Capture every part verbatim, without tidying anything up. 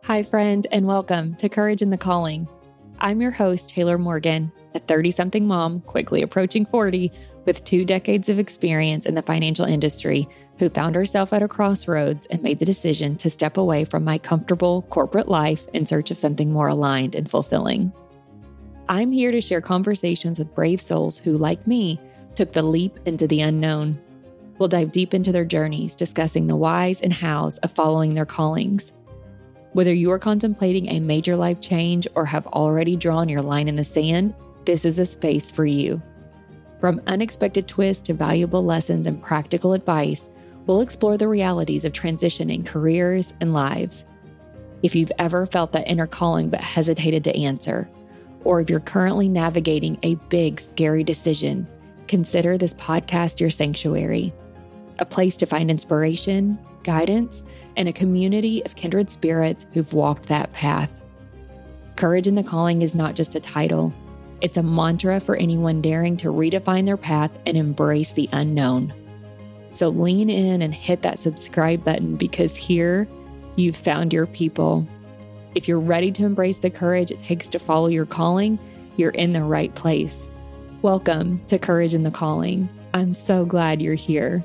Hi, friend, and welcome to Courage in the Calling. I'm your host, Taylor Morgan, a thirty-something mom, quickly approaching forty, with two decades of experience in the financial industry, who found herself at a crossroads and made the decision to step away from my comfortable corporate life in search of something more aligned and fulfilling. I'm here to share conversations with brave souls who, like me, took the leap into the unknown. We'll dive deep into their journeys, discussing the whys and hows of following their callings. Whether you are contemplating a major life change or have already drawn your line in the sand, this is a space for you. From unexpected twists to valuable lessons and practical advice, we'll explore the realities of transitioning careers and lives. If you've ever felt that inner calling but hesitated to answer, or if you're currently navigating a big, scary decision, consider this podcast your sanctuary, a place to find inspiration, guidance, and a community of kindred spirits who've walked that path. Courage in the Calling is not just a title. It's a mantra for anyone daring to redefine their path and embrace the unknown. So lean in and hit that subscribe button, because here you've found your people. If you're ready to embrace the courage it takes to follow your calling, you're in the right place. Welcome to Courage in the Calling. I'm so glad you're here.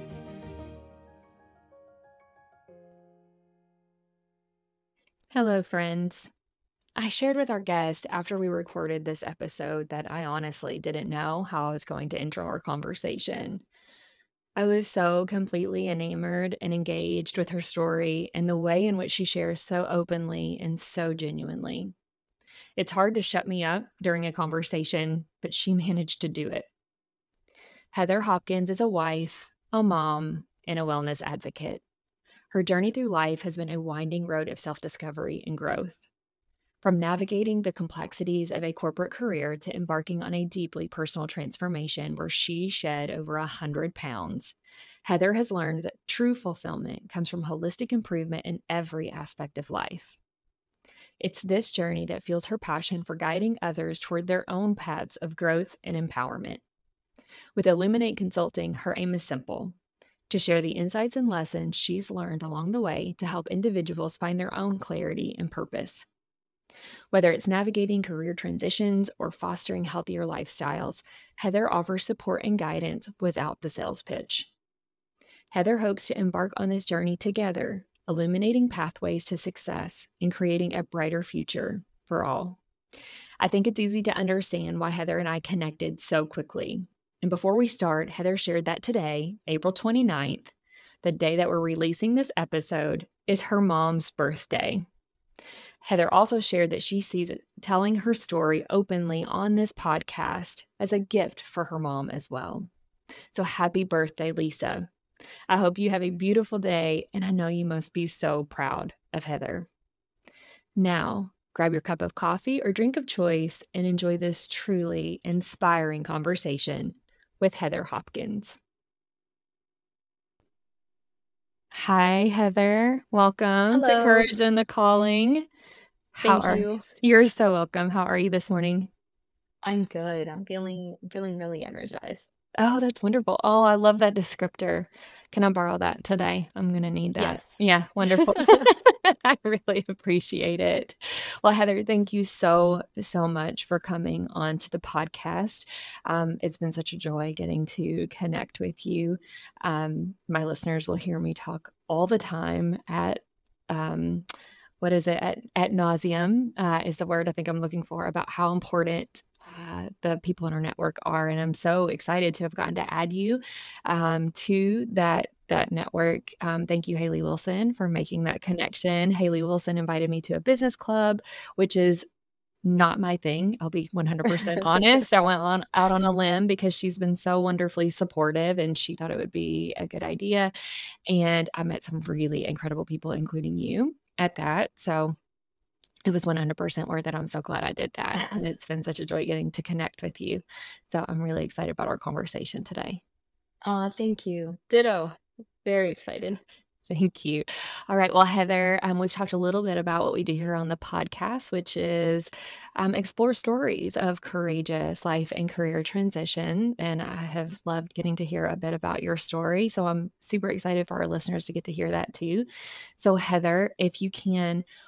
Hello, friends. I shared with our guest after we recorded this episode that I honestly didn't know how I was going to intro our conversation. I was so completely enamored and engaged with her story and the way in which she shares so openly and so genuinely. It's hard to shut me up during a conversation, but she managed to do it. Heather Hopkins is a wife, a mom, and a wellness advocate. Her journey through life has been a winding road of self-discovery and growth. From navigating the complexities of a corporate career to embarking on a deeply personal transformation where she shed over one hundred pounds, Heather has learned that true fulfillment comes from holistic improvement in every aspect of life. It's this journey that fuels her passion for guiding others toward their own paths of growth and empowerment. With Illuminate Consulting, her aim is simple: to share the insights and lessons she's learned along the way to help individuals find their own clarity and purpose. Whether it's navigating career transitions or fostering healthier lifestyles, Heather offers support and guidance without the sales pitch. Heather hopes to embark on this journey together, illuminating pathways to success and creating a brighter future for all. I think it's easy to understand why Heather and I connected so quickly. And before we start, Heather shared that today, April twenty-ninth, the day that we're releasing this episode, is her mom's birthday. Heather also shared that she sees it, telling her story openly on this podcast as a gift for her mom as well. So happy birthday, Lisa. I hope you have a beautiful day, and I know you must be so proud of Heather. Now, grab your cup of coffee or drink of choice and enjoy this truly inspiring conversation with Heather Hopkins. Hi, Heather. Welcome Hello. to Courage in the Calling. How Thank are you. You're so welcome. How are you this morning? I'm good. I'm feeling feeling really energized. Oh, that's wonderful. Oh, I love that descriptor. Can I borrow that today? I'm going to need that. Yes. Yeah, wonderful. I really appreciate it. Well, Heather, thank you so, so much for coming on to the podcast. Um, it's been such a joy getting to connect with you. Um, my listeners will hear me talk all the time at, um, what is it, at, at nauseum uh, is the word I think I'm looking for, about how important Uh, the people in our network are. And I'm so excited to have gotten to add you um, to that that network. Um, thank you, Haley Wilson, for making that connection. Haley Wilson invited me to a business club, which is not my thing. I'll be one hundred percent honest. I went on, out on a limb because she's been so wonderfully supportive and she thought it would be a good idea. And I met some really incredible people, including you, at that. So it was one hundred percent worth it. I'm so glad I did that. And it's been such a joy getting to connect with you. So I'm really excited about our conversation today. Aw, thank you. Ditto. Very excited. Thank you. All right. Well, Heather, um, we've talked a little bit about what we do here on the podcast, which is um, explore stories of courageous life and career transition. And I have loved getting to hear a bit about your story. So I'm super excited for our listeners to get to hear that too. So Heather, if you can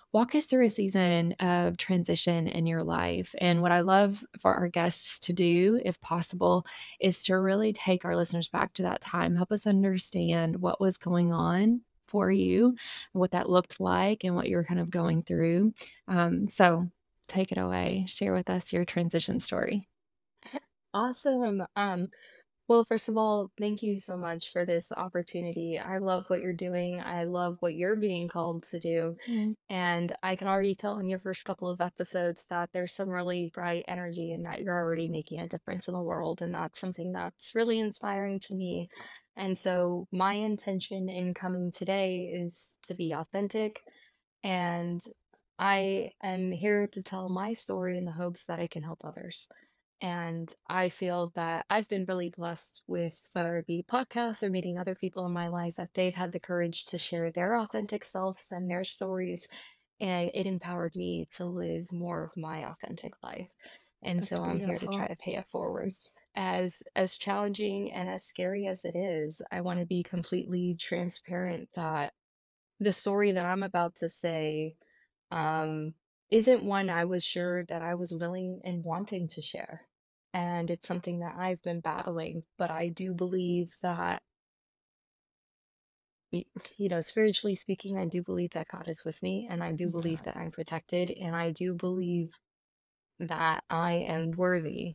walk us through a season of transition in your life. And what I love for our guests to do, if possible, is to really take our listeners back to that time, help us understand what was going on for you, what that looked like, and what you were kind of going through. Um, so take it away. Share with us your transition story. Awesome. Um, well, first of all, thank you so much for this opportunity. I love what you're doing. I love what you're being called to do. Mm, And I can already tell in your first couple of episodes that there's some really bright energy and that you're already making a difference in the world. And that's something that's really inspiring to me. And so, my intention in coming today is to be authentic. And I am here to tell my story in the hopes that I can help others. And I feel that I've been really blessed with whether it be podcasts or meeting other people in my life that they've had the courage to share their authentic selves and their stories. And it empowered me to live more of my authentic life. And that's so I'm here to try beautiful. to pay it forward. As as challenging and as scary as it is, I want to be completely transparent that the story that I'm about to say um, isn't one I was sure that I was willing and wanting to share. And it's something that I've been battling, but I do believe that, y- you know, spiritually speaking, I do believe that God is with me, and I do believe Mhm. that I'm protected, and I do believe that I am worthy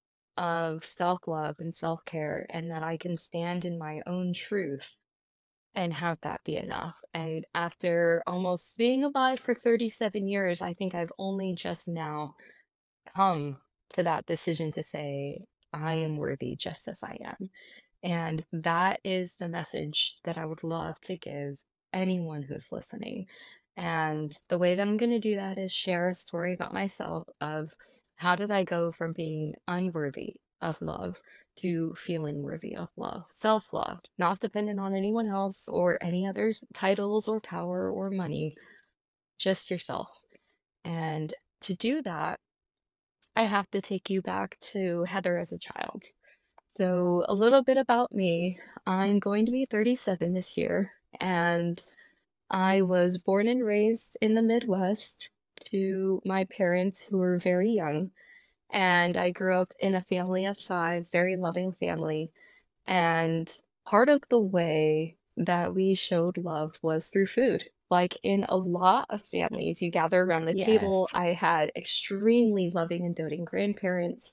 of self love and self care, and that I can stand in my own truth and have that be enough. And after almost being alive for thirty-seven years, I think I've only just now come to that decision to say, I am worthy just as I am. And that is the message that I would love to give anyone who's listening. And the way that I'm going to do that is share a story about myself of how did I go from being unworthy of love to feeling worthy of love, self love, not dependent on anyone else or any other titles or power or money, just yourself. And to do that, I have to take you back to Heather as a child. So, a little bit about me. I'm going to be thirty-seven this year, and I was born and raised in the Midwest to my parents who were very young. And I grew up in a family of five, very loving family. And part of the way that we showed love was through food. Like in a lot of families, you gather around the table. Yes. I had extremely loving and doting grandparents.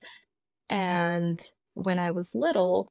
And when I was little,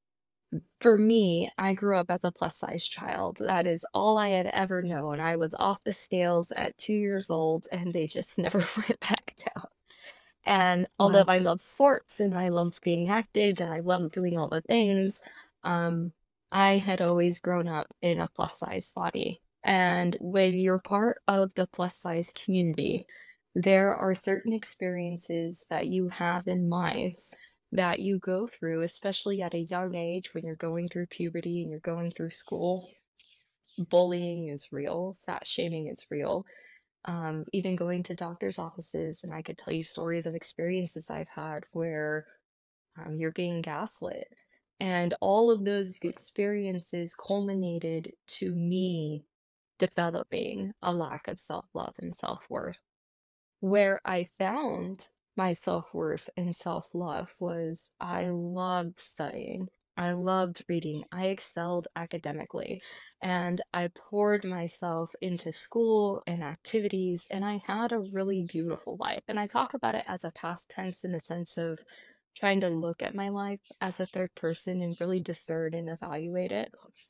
for me, I grew up as a plus size child. That is all I had ever known. I was off the scales at two years old, and they just never went back down. And although Wow. I love sports and I loved being active and I loved doing all the things, um, I had always grown up in a plus size body. And when you're part of the plus size community, there are certain experiences that you have in life that you go through, especially at a young age when you're going through puberty and you're going through school. Bullying is real, fat shaming is real, um, even going to doctor's offices, and I could tell you stories of experiences I've had where um, you're being gaslit. And all of those experiences culminated to me developing a lack of self love and self worth. Where I found my self-worth and self-love was I loved studying. I loved reading. I excelled academically, and I poured myself into school and activities, and I had a really beautiful life. And I talk about it as a past tense in the sense of trying to look at my life as a third person and really discern and evaluate it.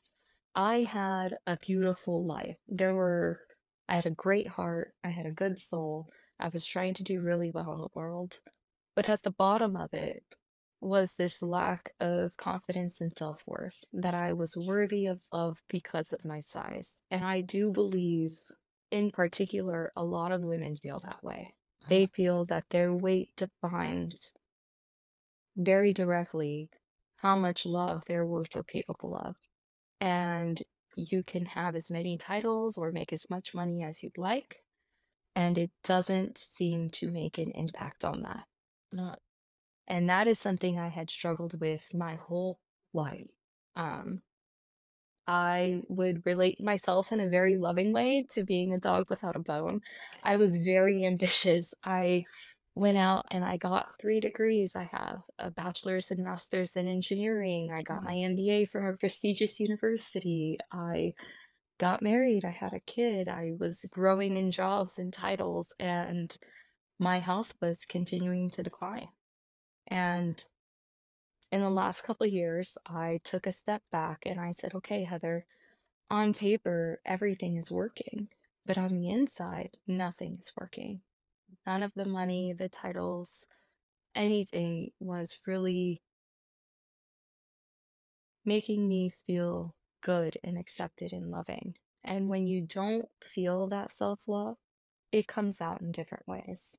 I had a beautiful life. There were, I had a great heart. I had a good soul. I was trying to do really well in the world. But at the bottom of it was this lack of confidence and self worth that I was worthy of love because of my size. And I do believe, in particular, a lot of women feel that way. They feel that their weight defines very directly how much love they're worth or capable of. And you can have as many titles or make as much money as you'd like, and it doesn't seem to make an impact on that. Not, and that is something I had struggled with my whole life. Um, I would relate myself in a very loving way to being a dog without a bone. I was very ambitious. I went out and I got three degrees. I have a bachelor's and master's in engineering. I got my Wow. M B A from a prestigious university. I got married. I had a kid. I was growing in jobs and titles, and my health was continuing to decline. And in the last couple of years, I took a step back and I said, okay, Heather, on paper, everything is working, but on the inside, nothing is working. None of the money, the titles, anything was really making me feel good and accepted and loving. And when you don't feel that self love, it comes out in different ways.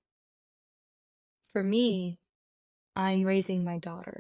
For me, I'm raising my daughter,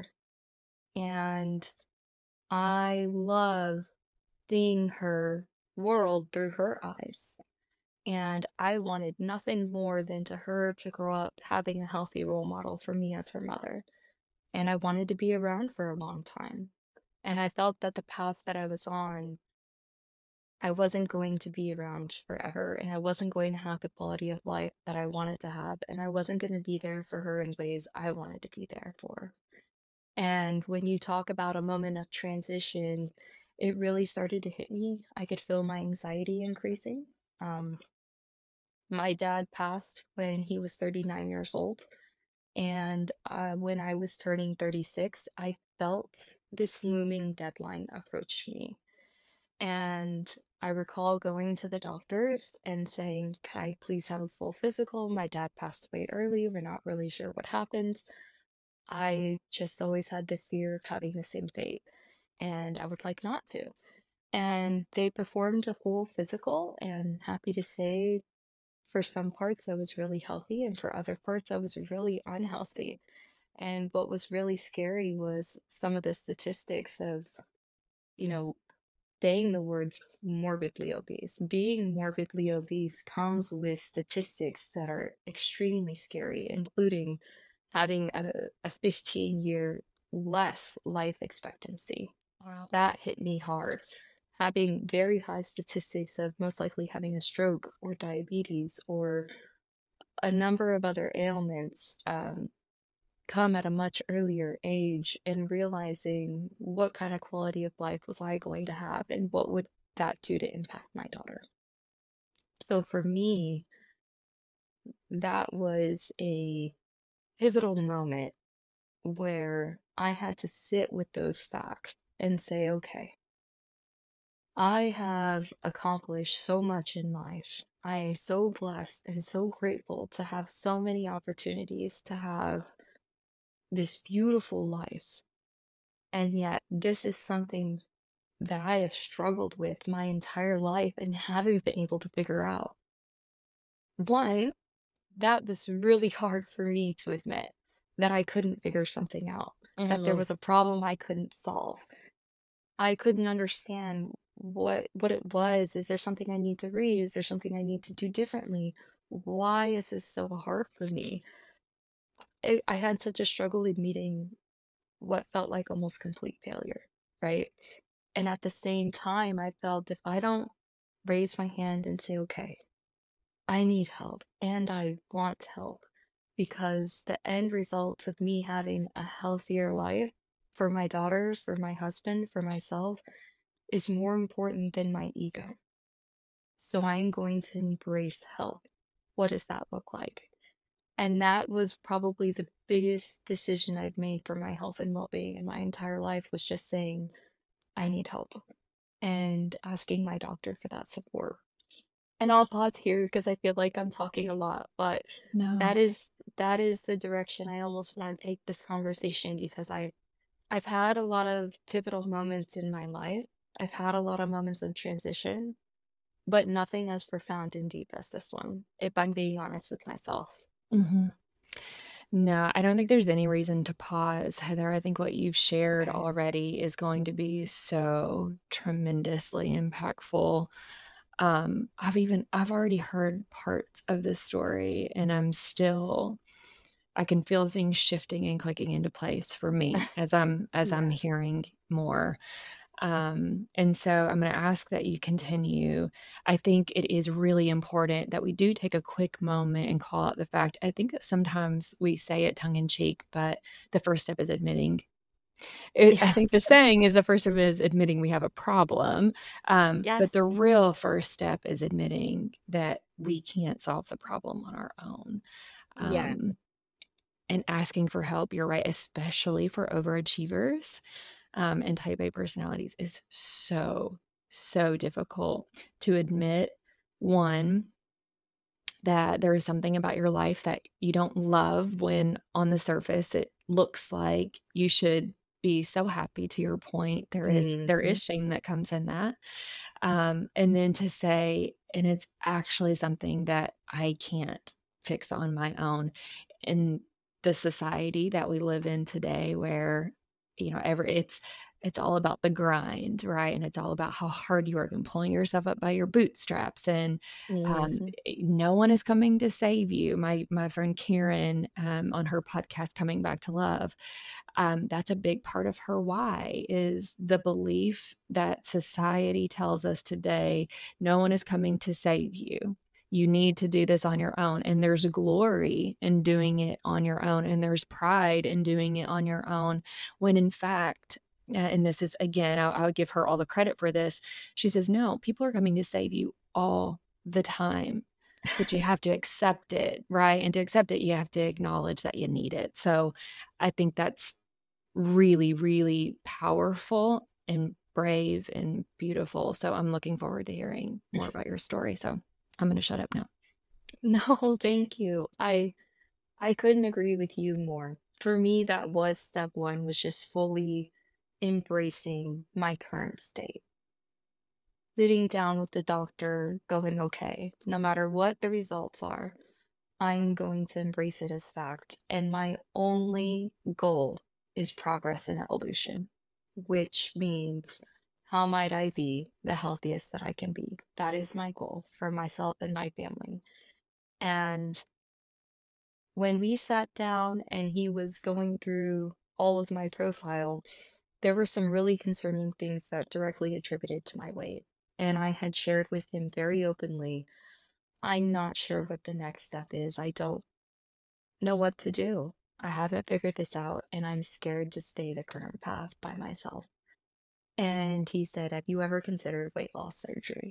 and I love seeing her world through her eyes. And I wanted nothing more than to her to grow up having a healthy role model for me as her mother. And I wanted to be around for a long time. And I felt that the path that I was on, I wasn't going to be around forever, and I wasn't going to have the quality of life that I wanted to have, and I wasn't going to be there for her in ways I wanted to be there for. And when you talk about a moment of transition, it really started to hit me. I could feel my anxiety increasing. Um, my dad passed when he was thirty-nine years old. And uh, when I was turning thirty-six, I felt this looming deadline approach me. And I recall going to the doctors and saying, can I please have a full physical? My dad passed away early. We're not really sure what happened. I just always had the fear of having the same fate, and I would like not to. And they performed a full physical, and happy to say, for some parts, I was really healthy, and for other parts, I was really unhealthy. And what was really scary was some of the statistics of, you know, saying the words morbidly obese. Being morbidly obese comes with statistics that are extremely scary, including having a, a fifteen year less life expectancy. Wow. That hit me hard. Having very high statistics of most likely having a stroke or diabetes or a number of other ailments um, come at a much earlier age, and realizing what kind of quality of life was I going to have and what would that do to impact my daughter. So for me, that was a pivotal moment where I had to sit with those facts and say, okay, I have accomplished so much in life. I am so blessed and so grateful to have so many opportunities to have this beautiful life. And yet, this is something that I have struggled with my entire life and haven't been able to figure out. One, that was really hard for me to admit that I couldn't figure something out, that there Mhm. was a problem I couldn't solve. I couldn't understand what what it was. Is there something I need to read? Is there something I need to do differently? Why is this so hard for me? I, I had such a struggle in meeting what felt like almost complete failure, right? And at the same time, I felt if I don't raise my hand and say, okay, I need help and I want help, because the end result of me having a healthier life for my daughters, for my husband, for myself is more important than my ego. So I'm going to embrace help. What does that look like? And that was probably the biggest decision I've made for my health and well-being in my entire life, was just saying, I need help, and asking my doctor for that support. And I'll pause here because I feel like I'm talking a lot, but that No. is that is the direction I almost want to take this conversation, because I I've had a lot of pivotal moments in my life. I've had a lot of moments of transition, but nothing as profound and deep as this one, if I'm being honest with myself. Mhm. No, I don't think there's any reason to pause, Heather. I think what you've shared Okay. already is going to be so tremendously impactful. Um, I've even I've already heard parts of this story, and I'm still I can feel things shifting and clicking into place for me as I'm as I'm Yeah. hearing more. Um, and so I'm going to ask that you continue. I think it is really important that we do take a quick moment and call out the fact. I think that sometimes we say it tongue in cheek, but the first step is admitting. It, I think the Yes. saying is the first step is admitting we have a problem. Um, but the Yes. real first step is admitting that we can't solve the problem on our own. Yeah. Um, and asking for help, you're right, especially for overachievers um, and type A personalities is so, so difficult to admit. One, that there is something about your life that you don't love when on the surface it looks like you should be so happy. To your point, there is there Mhm. is shame that comes in that. Um, and then to say, and it's actually something that I can't fix on my own. In the society that we live in today, where you know, every it's it's all about the grind, right? And it's all about how hard you work and pulling yourself up by your bootstraps. And um, Mhm. eh, no one is coming to save you. My my friend Karen, um, on her podcast, Coming Back to Love, um, that's a big part of her why is the belief that society tells us today, no one is coming to save you. You need to do this on your own. And there's glory in doing it on your own. And there's pride in doing it on your own. When in fact, uh, and this is again, I'll, I'll give her all the credit for this. She says, no, people are coming to save you all the time, but you have to accept it, right? And to accept it, you have to acknowledge that you need it. So I think that's really, really powerful and brave and beautiful. So I'm looking forward to hearing more about your story. So I'm going to shut up now. No, thank you. I I couldn't agree with you more. For me, that was step one, was just fully embracing my current state. Sitting down with the doctor, going, okay, no matter what the results are, I'm going to embrace it as fact. And my only goal is progress and evolution, which means how might I be the healthiest that I can be? That is my goal for myself and my family. And when we sat down and he was going through all of my profile, there were some really concerning things that directly attributed to my weight. And I had shared with him very openly, I'm not sure what the next step is. I don't know what to do. I haven't figured this out, and I'm scared to stay the current path by myself. And he said, have you ever considered weight loss surgery?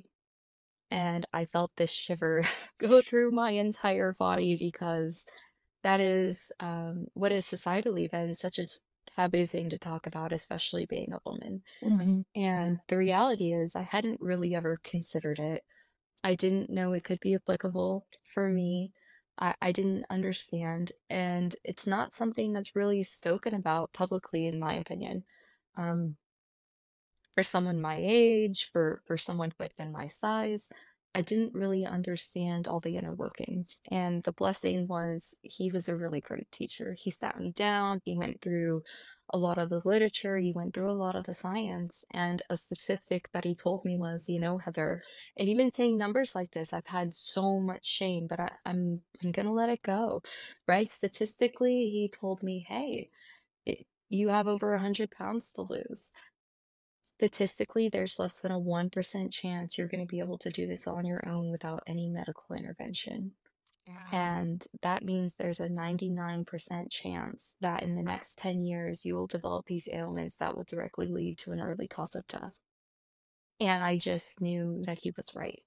And I felt this shiver go through my entire body because that is um, what is societally then such a s- taboo thing to talk about, especially being a woman. Mhm. And the reality is, I hadn't really ever considered it. I didn't know it could be applicable for me. I, I didn't understand. And it's not something that's really spoken about publicly, in my opinion. Um, for someone my age, for for someone within my size, I didn't really understand all the inner workings. And the blessing was he was a really great teacher. He sat me down, he went through a lot of the literature, he went through a lot of the science. And a statistic that he told me was, you know, Heather, and even saying numbers like this, I've had so much shame, but I, I'm I'm gonna let it go. Right? Statistically, he told me, hey, it, you have over a hundred pounds to lose. Statistically, there's less than a one percent chance you're going to be able to do this on your own without any medical intervention. Yeah. And that means there's a ninety-nine percent chance that in the next ten years, you will develop these ailments that will directly lead to an early cause of death. And I just knew that he was right.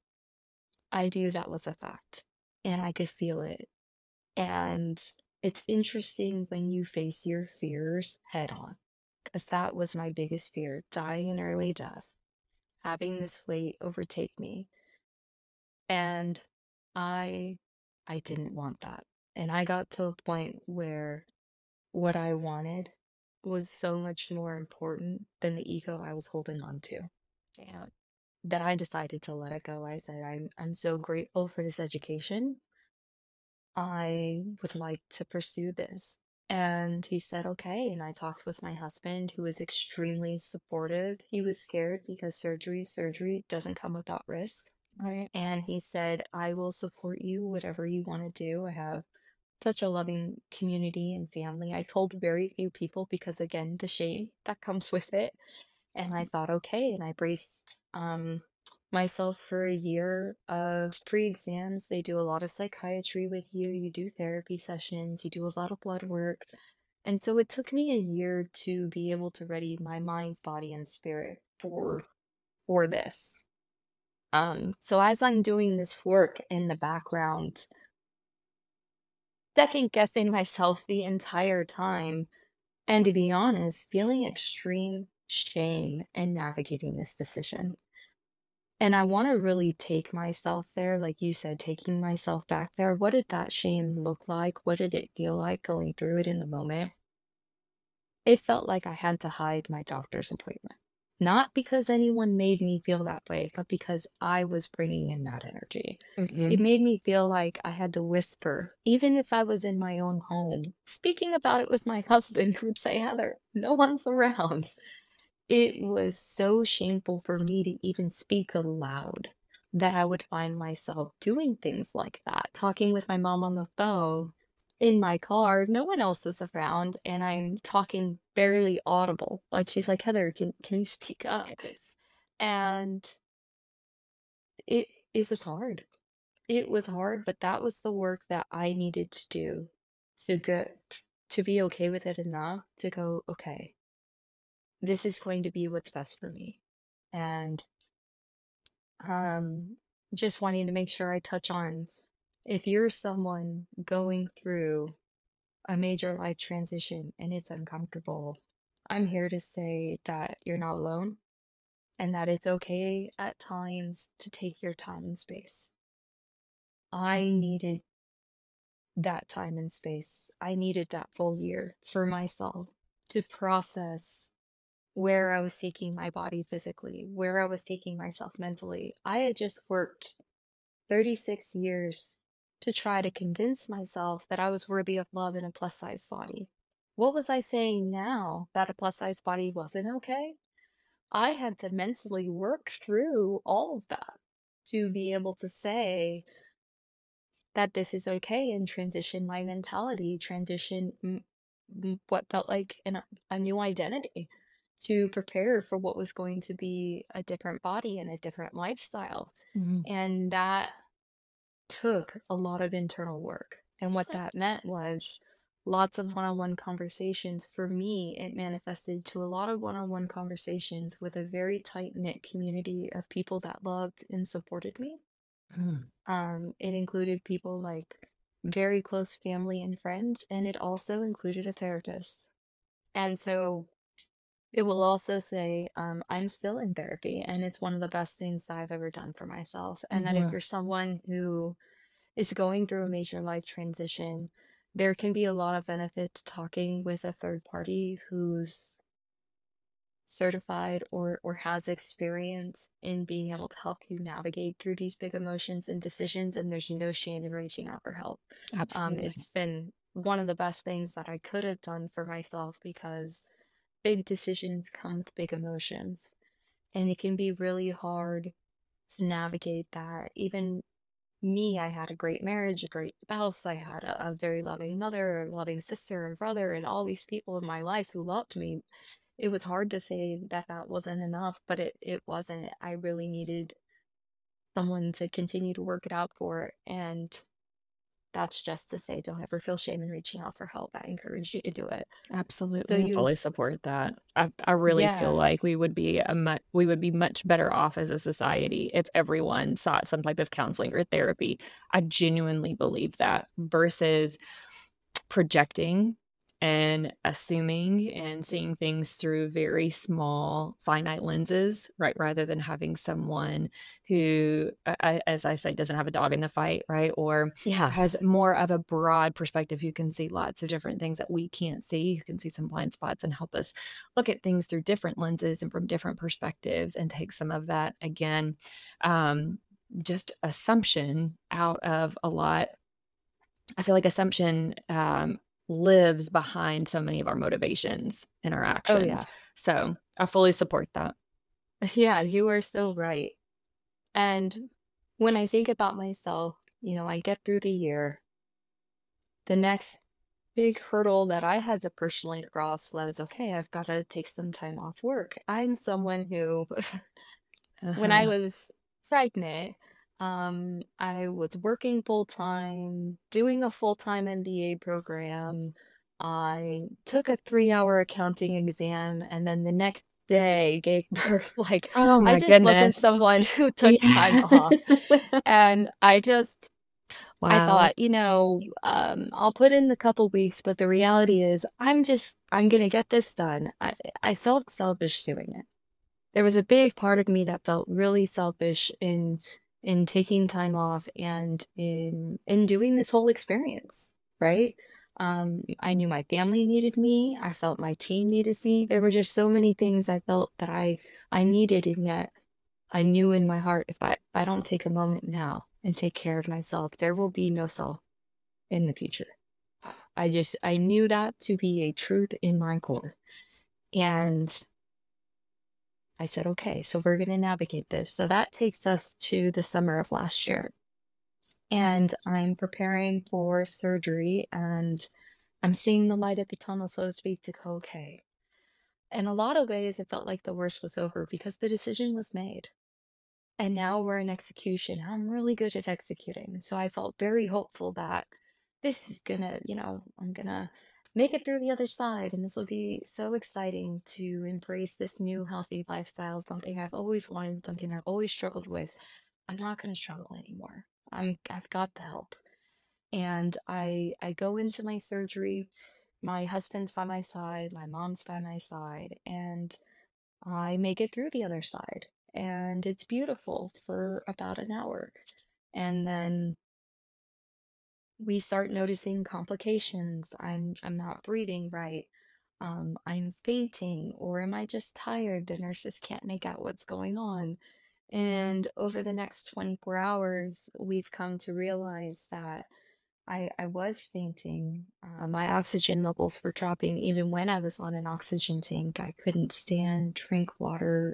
I knew that was a fact, and I could feel it. And it's interesting when you face your fears head on, because that was my biggest fear, dying an early death, having this weight overtake me. And I I didn't want that. And I got to a point where what I wanted was so much more important than the ego I was holding on to. Yeah. That I decided to let it go. I said, I'm I'm so grateful for this education. I would like to pursue this. And he said, okay. And I talked with my husband, who was extremely supportive. He was scared because surgery, surgery doesn't come without risk. Right. And he said, I will support you, whatever you want to do. I have such a loving community and family. I told very few people because, again, the shame that comes with it. And I thought, okay, and I braced um, myself for a year of pre-exams. They do a lot of psychiatry with you. You do therapy sessions. You do a lot of blood work. And so it took me a year to be able to ready my mind, body, and spirit for for this. Um, so as I'm doing this work in the background, second guessing myself the entire time, and to be honest, feeling extreme shame in navigating this decision. And I want to really take myself there, like you said, taking myself back there. What did that shame look like? What did it feel like going through it in the moment? It felt like I had to hide my doctor's appointment. Not because anyone made me feel that way, but because I was bringing in that energy. It Mhm. made me feel like I had to whisper, even if I was in my own home, speaking about it with my husband, who would say, Heather, no one's around. It was so shameful for me to even speak aloud that I would find myself doing things like that, talking with my mom on the phone in my car. No one else is around, and I'm talking barely audible. Like she's like, Heather, can can you speak up? And it it was hard. It was hard, but that was the work that I needed to do to get to be okay with it enough to go, okay, this is going to be what's best for me. And um just wanting to make sure I touch on, if you're someone going through a major life transition and it's uncomfortable, I'm here to say that you're not alone and that it's okay at times to take your time and space. I needed that time and space. I needed that full year for myself to process where I was taking my body physically, where I was taking myself mentally. I had just worked thirty-six years to try to convince myself that I was worthy of love in a plus size body. What was I saying now that a plus size body wasn't okay? I had to mentally work through all of that to be able to say that this is okay and transition my mentality, transition m- m- what felt like an, a new identity to prepare for what was going to be a different body and a different lifestyle. Mhm. And that took a lot of internal work. And what that meant was lots of one on one conversations. For me, it manifested to a lot of one on one conversations with a very tight knit community of people that loved and supported me. Mm. Um, it included people like very close family and friends, and it also included a therapist. And so it will also say, um, I'm still in therapy, and it's one of the best things that I've ever done for myself. And that if Yeah. you're someone who is going through a major life transition, there can be a lot of benefit to talking with a third party who's certified or or has experience in being able to help you navigate through these big emotions and decisions, and there's no shame in reaching out for help. Um, Absolutely. it's been one of the best things that I could have done for myself because big decisions come with big emotions, and it can be really hard to navigate that. Even me, I had a great marriage, a great spouse, I had a, a very loving mother, a loving sister and brother, and all these people in my life who loved me. It was hard to say that that wasn't enough, but it, it wasn't. I really needed someone to continue to work it out for. And that's just to say, don't ever feel shame in reaching out for help. I encourage you to do it. So Absolutely. I you, fully support that. I I really feel yeah, like we would be a mu we would be much better off as a society if everyone sought some type of counseling or therapy. I genuinely believe that versus projecting and assuming and seeing things through very small, finite lenses, right? Rather than having someone who, a- a- as I say, doesn't have a dog in the fight, right? Or yeah, has more of a broad perspective, who can see lots of different things that we can't see, who can see some blind spots and help us look at things through different lenses and from different perspectives and take some of that, again, um, just assumption out of a lot. I feel like assumption, um, lives behind so many of our motivations and our oh actions. yeah, So, I fully support that. yeah, you are so right. And when I think about myself, you know, I get through the year. The next big hurdle that I had to personally cross was, okay, I've got to take some time off work. I'm someone who, when I Uh-huh. was pregnant, um, I was working full time, doing a full time M B A program. I took a three hour accounting exam, and then the next day gave birth. Like, Oh I my just wasn't goodness. someone who took time Yeah. off. And I just I Wow. thought, you know, um, I'll put in the couple weeks, but the reality is I'm just I'm gonna get this done. I I felt selfish doing it. There was a big part of me that felt really selfish in in taking time off and in in doing this whole experience, right? Um, I knew my family needed me. I felt my team needed me. There were just so many things I felt that I I needed, and yet I knew in my heart, if I, if I don't take a moment now and take care of myself, there will be no self in the future. I just, I knew that to be a truth in my core. And I said, okay, so we're going to navigate this. So that takes us to the summer of last year. And I'm preparing for surgery and I'm seeing the light at the tunnel, so to speak, to go, okay. In a lot of ways, it felt like the worst was over because the decision was made. And now we're in execution. I'm really good at executing. So I felt very hopeful that this is gonna, you know, I'm gonna make it through the other side. And this will be so exciting to embrace this new healthy lifestyle, something I've always wanted, something I've always struggled with. I'm not gonna struggle anymore. I'm I've got the help. And I I go into my surgery. My husband's by my side, my mom's by my side, and I make it through the other side, and it's beautiful for about an hour. And then we start noticing complications. I'm I'm not breathing right. Um, I'm fainting, or am I just tired? The nurses can't make out what's going on. And over the next twenty-four hours, we've come to realize that I, I was fainting. Uh, my oxygen levels were dropping even when I was on an oxygen tank. I couldn't stand, drink water,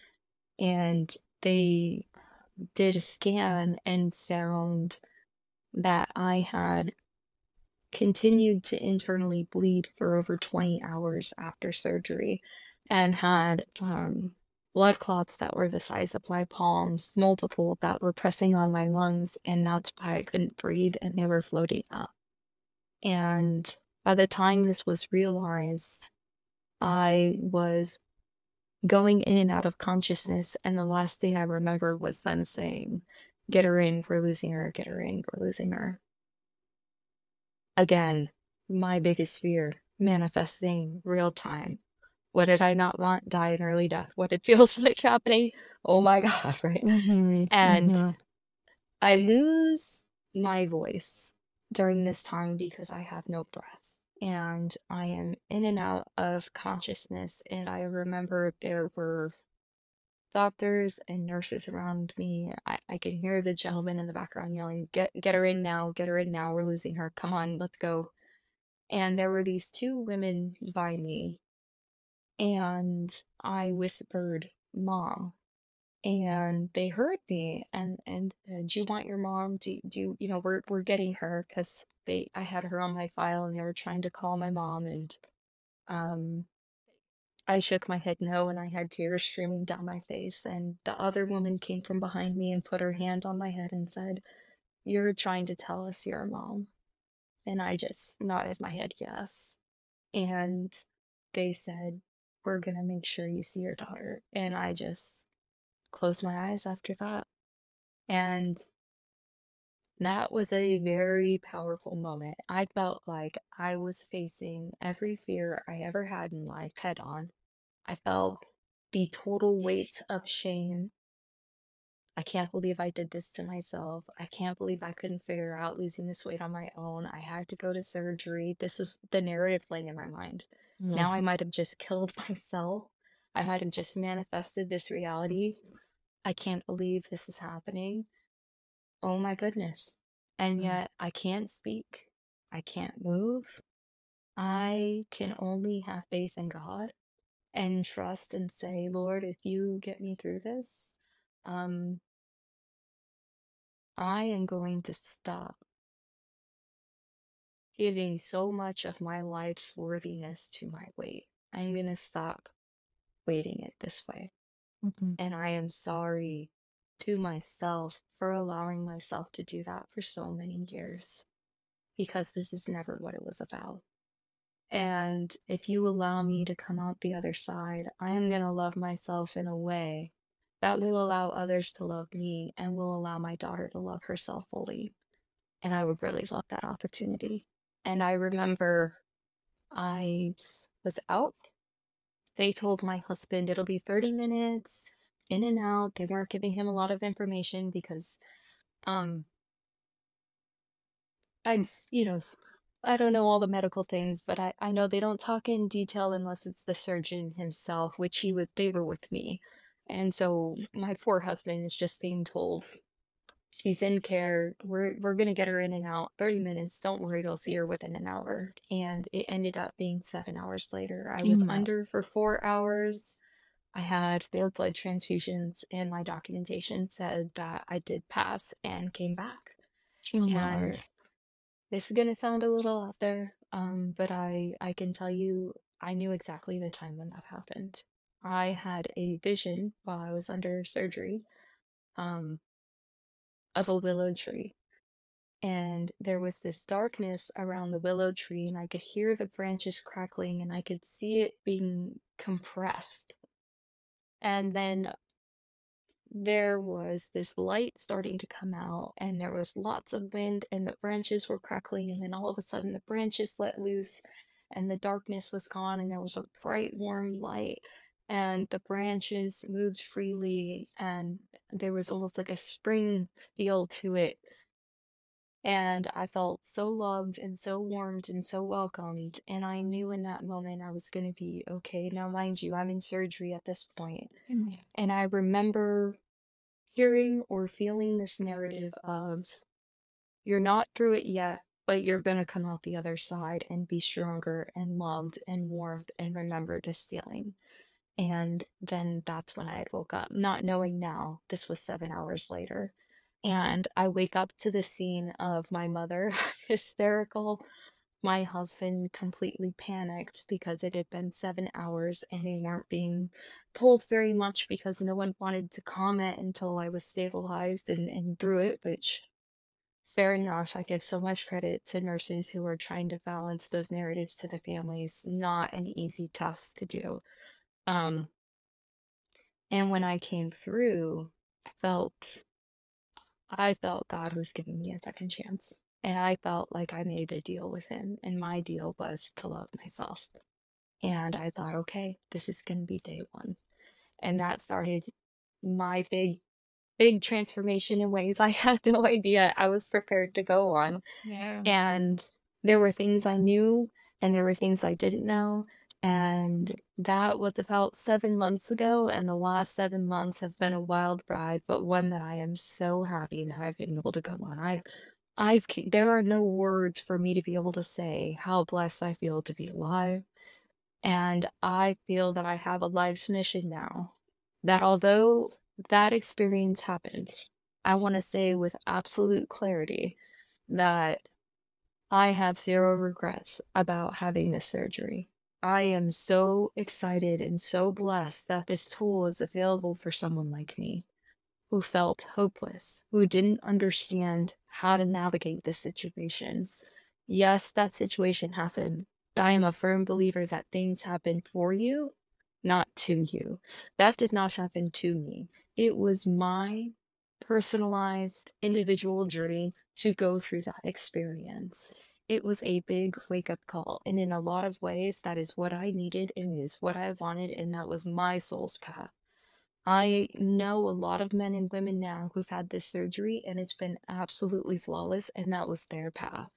and they did a scan and found that I had continued to internally bleed for over twenty hours after surgery and had um, blood clots that were the size of my palms, multiple that were pressing on my lungs, and that's why I couldn't breathe and they were floating up. And by the time this was realized, I was going in and out of consciousness, and the last thing I remember was them saying, "Get her in, we're losing her, get her in, we're losing her." Again, my biggest fear manifesting real time. What did I not want? Die an early death. What it feels like happening. Oh my God, right? Mhm. And Mhm. I lose my voice during this time because I have no breath. And I am in and out of consciousness. And I remember there were doctors and nurses around me. I, I can hear the gentleman in the background yelling, Get get her in now, get her in now, we're losing her. Come on, let's go. And there were these two women by me, and I whispered, Mom. And they heard me and and uh, do you want your mom? Do, do you, you know, we're we're getting her because they I had her on my file and they were trying to call my mom and um I shook my head no, and I had tears streaming down my face. And the other woman came from behind me and put her hand on my head and said, You're trying to tell us you're a mom. And I just nodded my head yes. And they said, We're going to make sure you see your daughter. And I just closed my eyes after that. And that was a very powerful moment. I felt like I was facing every fear I ever had in life head on. I felt the total weight of shame. I can't believe I did this to myself. I can't believe I couldn't figure out losing this weight on my own. I had to go to surgery. This is the narrative playing in my mind. Now I Mhm. might have just killed myself. I might have just manifested this reality. I can't believe this is happening. Oh my goodness. And Mhm. yet I can't speak. I can't move. I can only have faith in God and trust and say, Lord, if you get me through this, um, I am going to stop giving so much of my life's worthiness to my weight. I'm gonna stop weighting it this way. Mhm. And I am sorry to myself for allowing myself to do that for so many years because this is never what it was about. And if you allow me to come out the other side, I am going to love myself in a way that will allow others to love me and will allow my daughter to love herself fully. And I would really love that opportunity. And I remember I was out. They told my husband it'll be thirty minutes in and out. They weren't giving him a lot of information because, um, I, you know, I don't know all the medical things, but I, I know they don't talk in detail unless it's the surgeon himself, which he would, they were with me. And so my poor husband is just being told, she's in care. We're, we're going to get her in and out thirty minutes. Don't worry, you'll see her within an hour. And it ended up being seven hours later. I Oh was my. under for four hours. I had failed blood transfusions, and my documentation said that I did pass and came back. Oh And Lord. this is gonna sound a little out there, um, but I I can tell you I knew exactly the time when that happened. I had a vision while I was under surgery, um, of a willow tree. And there was this darkness around the willow tree, and I could hear the branches crackling, and I could see it being compressed. And then there was this light starting to come out, and there was lots of wind, and the branches were crackling, and then all of a sudden the branches let loose, and the darkness was gone, and there was a bright, warm light, and the branches moved freely, and there was almost like a spring feel to it. And I felt so loved and so warmed and so welcomed. And I knew in that moment I was going to be okay. Now, mind you, I'm in surgery at this point. Amen. And I remember hearing or feeling this narrative of you're not through it yet, but you're going to come out the other side and be stronger and loved and warmed and remember this feeling. And then that's when I woke up, not knowing now this was seven hours later. And I wake up to the scene of my mother hysterical, my husband completely panicked because it had been seven hours and they weren't being told very much because no one wanted to comment until I was stabilized and, and through it, which fair enough. I give so much credit to nurses who are trying to balance those narratives to the families. Not an easy task to do. Um, and when I came through, I felt I felt God was giving me a second chance. And I felt like I made a deal with him, and my deal was to love myself. And I thought, okay, this is going to be day one. And that started my big, big transformation in ways I had no idea I was prepared to go on. Yeah. And there were things I knew, and there were things I didn't know. And that was about seven months ago. And the last seven months have been a wild ride, but one that I am so happy that I've been able to go on. I, I've, there are no words for me to be able to say how blessed I feel to be alive. And I feel that I have a life's mission now. That although that experience happened, I want to say with absolute clarity that I have zero regrets about having this surgery. I am so excited and so blessed that this tool is available for someone like me who felt hopeless, who didn't understand how to navigate this situation. Yes, that situation happened. I am a firm believer that things happen for you, not to you. That did not happen to me. It was my personalized individual journey to go through that experience. It was a big wake up call. And in a lot of ways, that is what I needed and is what I wanted. And that was my soul's path. I know a lot of men and women now who've had this surgery and it's been absolutely flawless, and that was their path.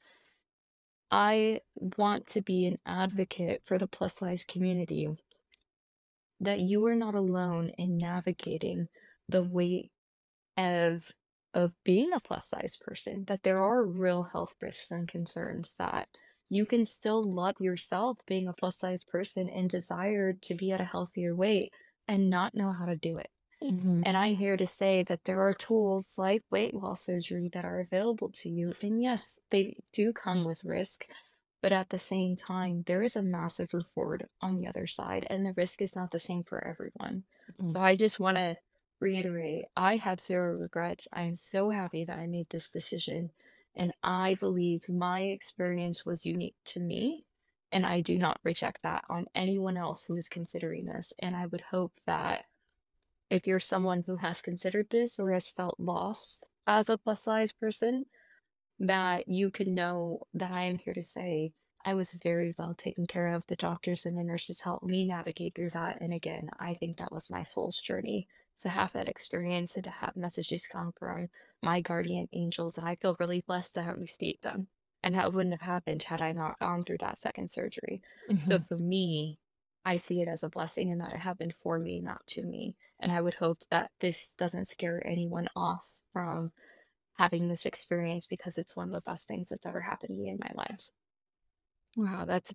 I want to be an advocate for the plus size community that you are not alone in navigating the weight of of being a plus size person, that there are real health risks and concerns, that you can still love yourself being a plus size person and desire to be at a healthier weight and not know how to do it. Mhm. And I'm here to say that there are tools like weight loss surgery that are available to you. And yes, they do come with risk, but at the same time, there is a massive reward on the other side, and the risk is not the same for everyone. Mm. So I just want to reiterate, I have zero regrets. I am so happy that I made this decision. And I believe my experience was unique to me. And I do not reject that on anyone else who is considering this. And I would hope that if you're someone who has considered this or has felt lost as a plus size person, that you can know that I am here to say I was very well taken care of. The doctors and the nurses helped me navigate through that. And again, I think that was my soul's journey to have that experience and to have messages come from my guardian angels. And I feel really blessed to have received them. And that wouldn't have happened had I not gone through that second surgery. So Mhm. for me, I see it as a blessing and that it happened for me, not to me. And I would hope that this doesn't scare anyone off from having this experience because it's one of the best things that's ever happened to me in my life. Wow, that's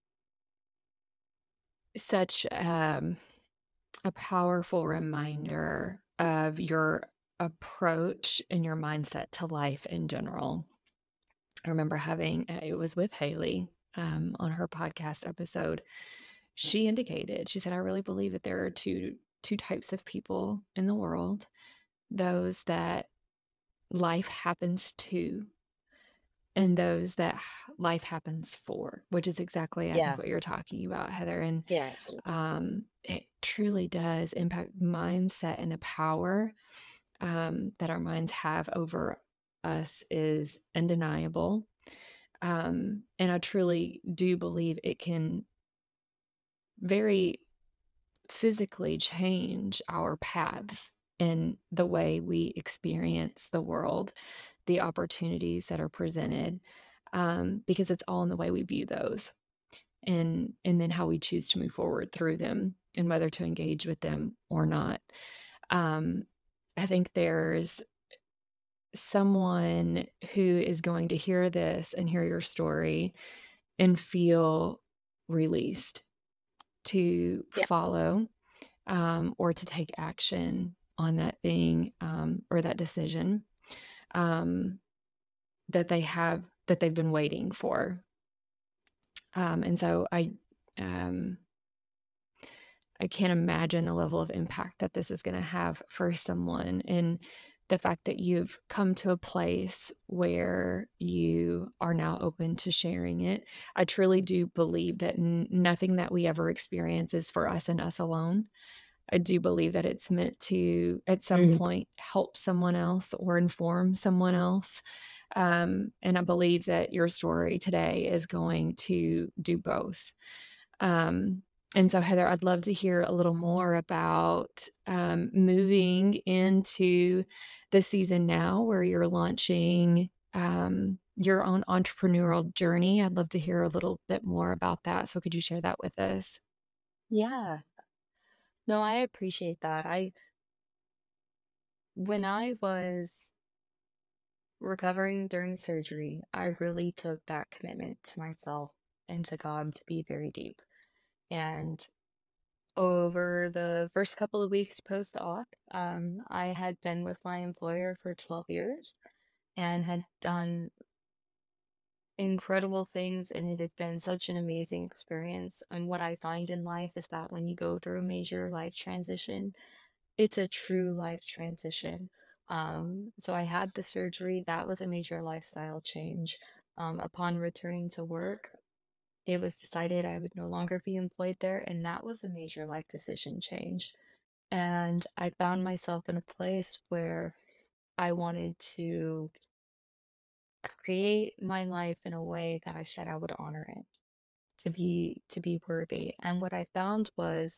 such um, a powerful reminder of your approach and your mindset to life in general. I remember having uh, it was with Haley um, on her podcast episode. She indicated, she said, I really believe that there are two two types of people in the world, those that life happens to and those that life happens for, which is exactly, I think, Yeah. what you're talking about, Heather. And Yes. um, it truly does impact mindset, and the power um, that our minds have over us is undeniable. Um, and I truly do believe it can very physically change our paths in the way we experience the world, the opportunities that are presented, um, because it's all in the way we view those, and and then how we choose to move forward through them and whether to engage with them or not. Um, I think there's someone who is going to hear this and hear your story and feel released to Yeah. follow um, or to take action on that thing um, or that decision um, that they have that they've been waiting for. Um, and so I, um, I can't imagine the level of impact that this is going to have for someone, and the fact that you've come to a place where you are now open to sharing it. I truly do believe that n- nothing that we ever experience is for us and us alone. I do believe that it's meant to, at some Mhm. point, help someone else or inform someone else. Um, and I believe that your story today is going to do both. Um, and so, Heather, I'd love to hear a little more about um, moving into the season now where you're launching um, your own entrepreneurial journey. I'd love to hear a little bit more about that. So, could you share that with us? Yeah. No, I appreciate that. I When I was recovering during surgery, I really took that commitment to myself and to God to be very deep. And over the first couple of weeks post-op, um, I had been with my employer for twelve years and had done incredible things, and it had been such an amazing experience. And what I find in life is that when you go through a major life transition, it's a true life transition. Um, so I had the surgery, that was a major lifestyle change. Um, upon returning to work, it was decided I would no longer be employed there, and that was a major life decision change. And I found myself in a place where I wanted to create my life in a way that I said I would honor it, to be to be worthy. And what I found was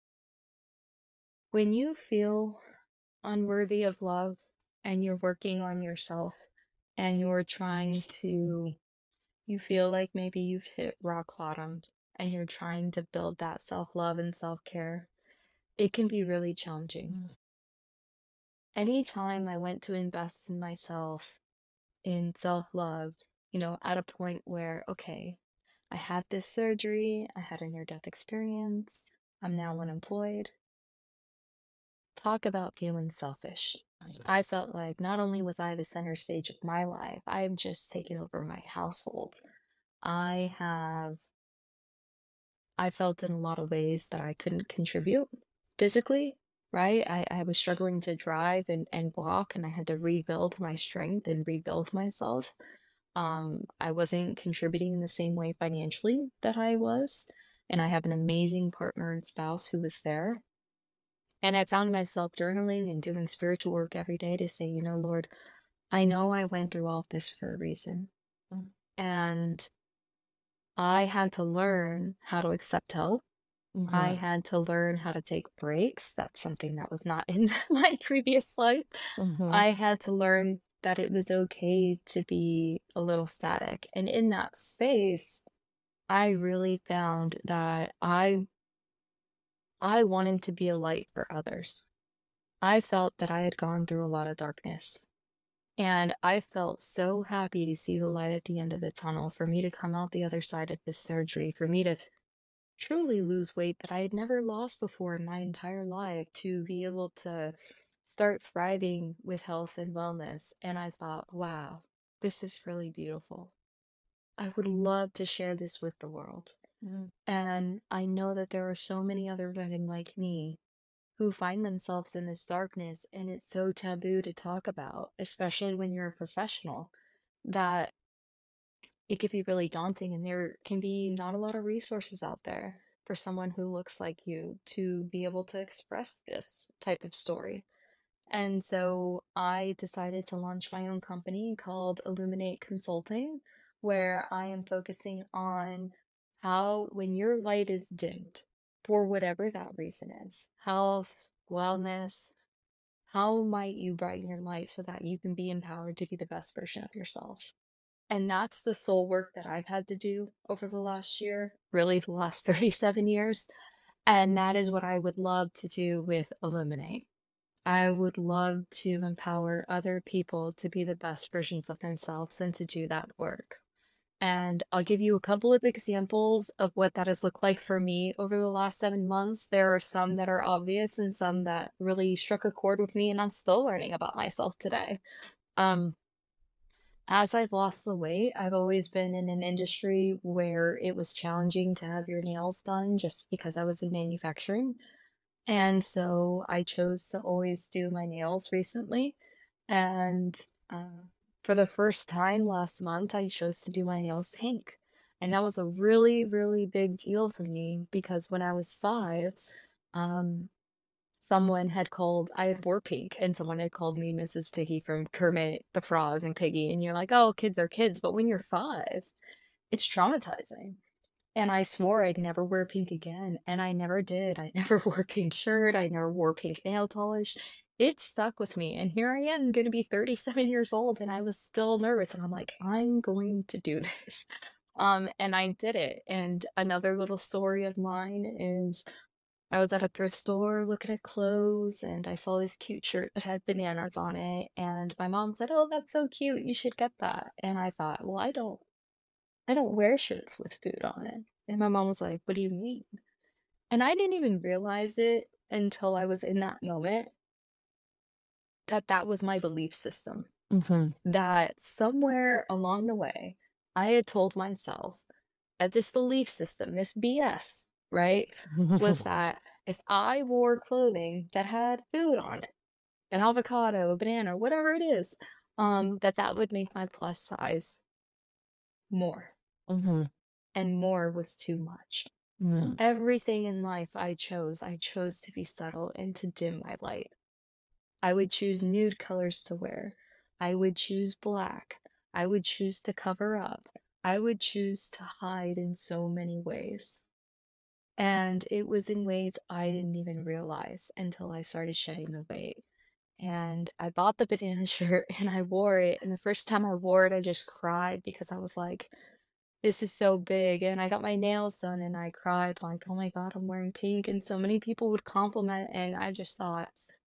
when you feel unworthy of love and you're working on yourself and you're trying to you feel like maybe you've hit rock bottom and you're trying to build that self-love and self-care, it can be really challenging. Anytime I went to invest in myself, in self-love, you know, at a point where, okay, I had this surgery, I had a near-death experience, I'm now unemployed. talk about feeling selfish. I felt like not only was I the center stage of my life, I'm just taking over my household. I have, I felt in a lot of ways that I couldn't contribute physically, right? I, I was struggling to drive and, and walk, and I had to rebuild my strength and rebuild myself. Um, I wasn't contributing in the same way financially that I was. And I have an amazing partner and spouse who was there. And I found myself journaling and doing spiritual work every day to say, you know, Lord, I know I went through all of this for a reason. Mm. And I had to learn how to accept help. I Mhm. had to learn how to take breaks. That's something that was not in my previous life. Mhm. I had to learn that it was okay to be a little static. And in that space, I really found that I I wanted to be a light for others. I felt that I had gone through a lot of darkness. And I felt so happy to see the light at the end of the tunnel, for me to come out the other side of this surgery, for me to truly lose weight that I had never lost before in my entire life, to be able to start thriving with health and wellness. And I thought, wow, this is really beautiful. I would love to share this with the world. Mhm. And I know that there are so many other women like me who find themselves in this darkness, and it's so taboo to talk about, especially when you're a professional, that it could be really daunting, and there can be not a lot of resources out there for someone who looks like you to be able to express this type of story. And so I decided to launch my own company called Illuminate Consulting, where I am focusing on how, when your light is dimmed, for whatever that reason is, health, wellness, how might you brighten your light so that you can be empowered to be the best version of yourself? And that's the soul work that I've had to do over the last year, really the last thirty-seven years. And that is what I would love to do with Illuminate. I would love to empower other people to be the best versions of themselves and to do that work. And I'll give you a couple of examples of what that has looked like for me over the last seven months. There are some that are obvious and some that really struck a chord with me, and I'm still learning about myself today. Um, as I've lost the weight, I've always been in an industry where it was challenging to have your nails done just because I was in manufacturing. And so I chose to always do my nails recently. And uh, for the first time last month, I chose to do my nails pink. And that was a really, really big deal for me because when I was five, um, someone had called, I had wore pink, and someone had called me Missus Piggy from Kermit the Frog and Piggy. And you're like, oh, kids are kids. But when you're five, it's traumatizing. And I swore I'd never wear pink again, and I never did. I never wore a pink shirt, I never wore pink nail polish. It stuck with me, and here I am gonna be thirty-seven years old, and I was still nervous, and I'm like, "I'm going to do this." Um, and I did it. And another little story of mine is I was at a thrift store looking at clothes, and I saw this cute shirt that had bananas on it, and my mom said, "Oh, that's so cute, you should get that." And I thought, "Well, I don't I don't wear shirts with food on it." And my mom was like, "What do you mean?" And I didn't even realize it until I was in that moment that that was my belief system. Mhm. That somewhere along the way, I had told myself that this belief system, this B S, right, was that if I wore clothing that had food on it, an avocado, a banana, whatever it is, um, that that would make my plus size more, Mhm. and more was too much. Mhm. Everything in life I chose, I chose to be subtle and to dim my light. I would choose nude colors to wear. I would choose black. I would choose to cover up. I would choose to hide in so many ways. And it was in ways I didn't even realize until I started shedding the weight. And I bought the banana shirt and I wore it. And the first time I wore it, I just cried because I was like, this is so big. And I got my nails done and I cried like, oh my God, I'm wearing pink. And so many people would compliment. And I just thought,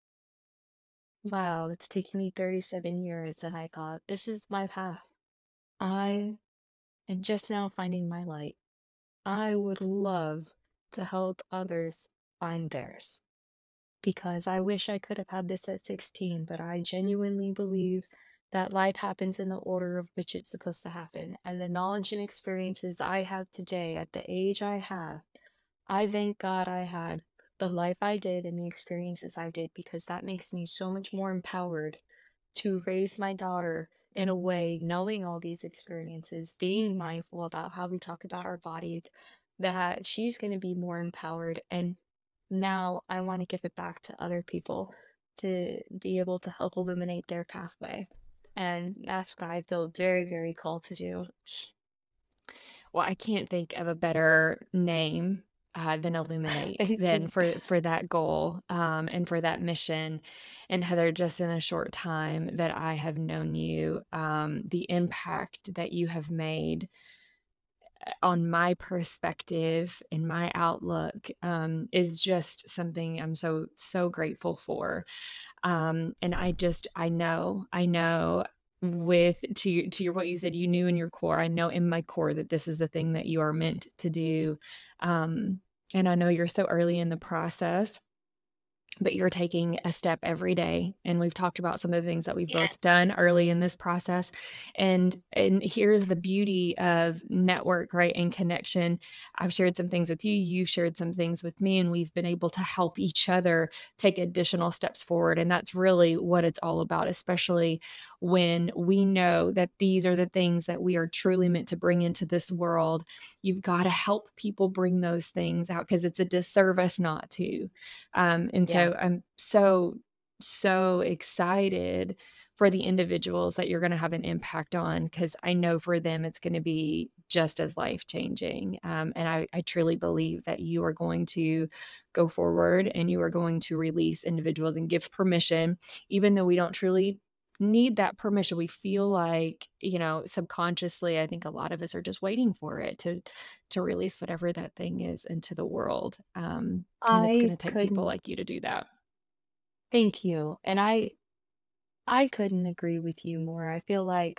wow, it's taken me thirty-seven years. And I thought, this is my path. I am just now finding my light. I would love to help others find theirs because I wish I could have had this at sixteen, but I genuinely believe that life happens in the order of which it's supposed to happen. And the knowledge and experiences I have today at the age I have, I thank God I had the life I did and the experiences I did, because that makes me so much more empowered to raise my daughter in a way, knowing all these experiences, being mindful about how we talk about our bodies, that she's going to be more empowered. And now I want to give it back to other people to be able to help illuminate their pathway. And that's what I feel very, very called to do. Well, I can't think of a better name uh, than Illuminate Thank than you. for for that goal um, and for that mission. And Heather, just in a short time that I have known you, um, the impact that you have made on my perspective and my outlook um, is just something I'm so so grateful for. Um, and I just I know I know with to to your what you said, you knew in your core, I know in my core that this is the thing that you are meant to do. Um, and I know you're so early in the process, but you're taking a step every day. And we've talked about some of the things that we've Yeah. both done early in this process. And and here's the beauty of network, right? And connection. I've shared some things with you, you've shared some things with me, and we've been able to help each other take additional steps forward. And that's really what it's all about, especially when we know that these are the things that we are truly meant to bring into this world. You've got to help people bring those things out, because it's a disservice not to. Um, and Yeah. so I'm so, so excited for the individuals that you're going to have an impact on, because I know for them it's going to be just as life changing. Um, and I, I truly believe that you are going to go forward and you are going to release individuals and give permission, even though we don't truly need that permission. We feel like, you know, subconsciously, I think a lot of us are just waiting for it to to release whatever that thing is into the world. Um, and it's going I to take people couldn't like you to do that. thank you. And I I couldn't agree with you more. I feel like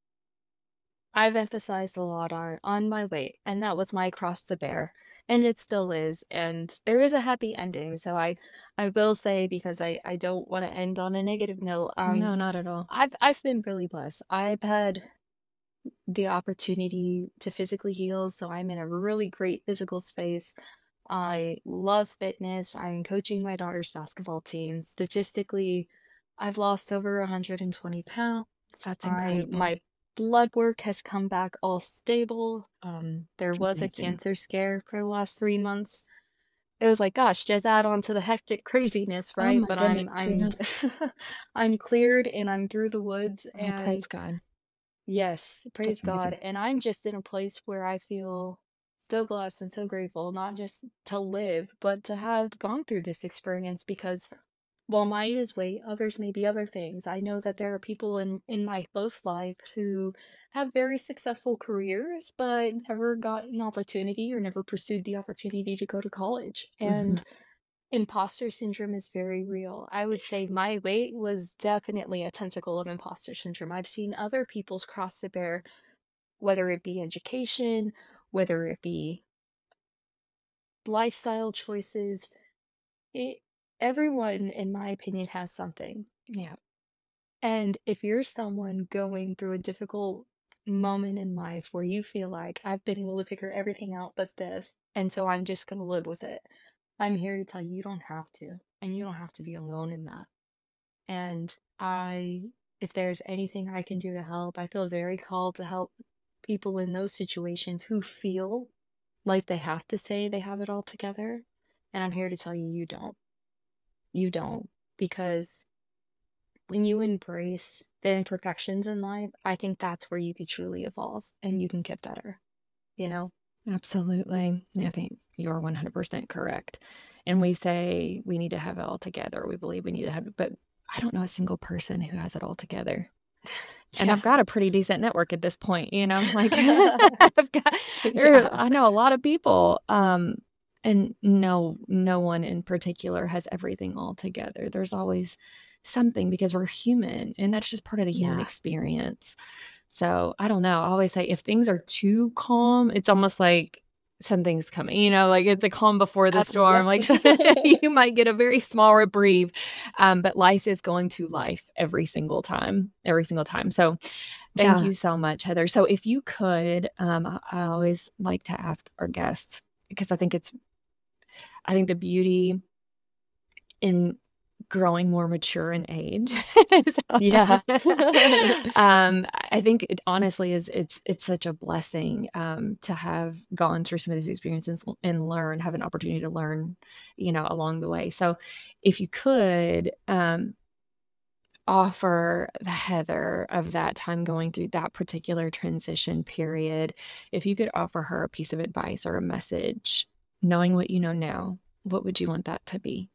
I've emphasized a lot on on my weight, and that was my cross to bear, and it still is. And there is a happy ending, so I I will say, because I I don't want to end on a negative note. Um, No, not at all. I've I've been really blessed. I've had the opportunity to physically heal, so I'm in a really great physical space. I love fitness. I'm coaching my daughter's basketball team. Statistically, I've lost over one hundred twenty pounds. That's I incredible. my blood work has come back all stable. Um, there was a Amazing. cancer scare for the last three months. It was like, gosh, just add on to the hectic craziness, Oh right? my But goodness. I'm I'm Yeah. I'm cleared and I'm through the woods, Oh, and praise God. yes, praise That's God. amazing. And I'm just in a place where I feel so blessed and so grateful, not just to live, but to have gone through this experience, because while mine is weight, others may be other things. I know that there are people in, in my close life who have very successful careers, but never got an opportunity or never pursued the opportunity to go to college. Mhm. And imposter syndrome is very real. I would say my weight was definitely a tentacle of imposter syndrome. I've seen other people's cross to bear, whether it be education, whether it be lifestyle choices. It, everyone, in my opinion, has something. Yeah. And if you're someone going through a difficult moment in life where you feel like, I've been able to figure everything out but this, and so I'm just going to live with it, I'm here to tell you, you don't have to. And you don't have to be alone in that. And I, if there's anything I can do to help, I feel very called to help people in those situations who feel like they have to say they have it all together. And I'm here to tell you, you don't. You don't. Because when you embrace the imperfections in life, I think that's where you can truly evolve and you can get better, you know? Absolutely. I think you're one hundred percent correct. And we say we need to have it all together. We believe we need to have it, but I don't know a single person who has it all together. And Yeah. I've got a pretty decent network at this point, you know, like I've got, there, Yeah. I know a lot of people, um, and no, no one in particular has everything all together. There's always something, because we're human, and that's just part of the human Yeah. experience. So I don't know. I always say if things are too calm, it's almost like something's coming, you know, like it's a calm before the Absolutely. storm. Like you might get a very small reprieve, um, but life is going to life every single time, every single time. So thank Yeah. you so much, Heather. So if you could, um, I I always like to ask our guests, because I think it's, I think the beauty in growing more mature in age. Yeah. um, I think it honestly is it's it's such a blessing um, to have gone through some of these experiences and learn, have an opportunity to learn, you know, along the way. So if you could um, offer the Heather of that time going through that particular transition period, if you could offer her a piece of advice or a message, knowing what you know now, what would you want that to be?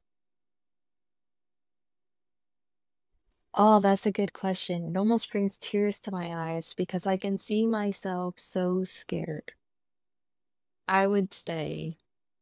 Oh, that's a good question. It almost brings tears to my eyes because I can see myself so scared. I would say,